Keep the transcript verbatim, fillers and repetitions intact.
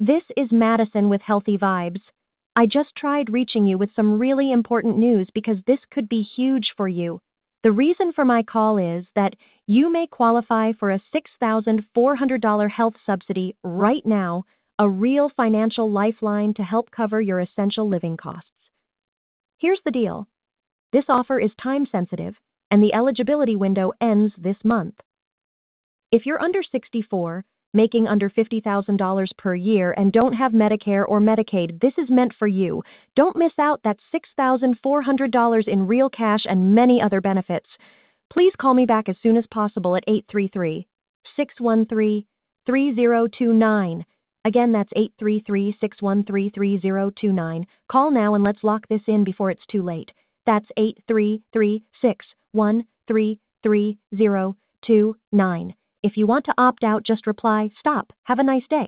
This is Madison with Healthy Vibes. I just tried reaching you with some really important news because this could be huge for you. The reason for my call is that you may qualify for a six thousand four hundred dollars health subsidy right now, a real financial lifeline to help cover your essential living costs. Here's the deal. This offer is time sensitive, and the eligibility window ends this month. If you're under sixty-four, making under fifty thousand dollars per year, and don't have Medicare or Medicaid, this is meant for you. Don't miss out that six thousand four hundred dollars in real cash and many other benefits. Please call me back as soon as possible at eight three three, six one three, three zero two nine. Again, that's eight three three, six one three, three zero two nine. Call now and let's lock this in before it's too late. That's eight three three, six one three, three zero two nine. If you want to opt out, just reply, "Stop. Have a nice day."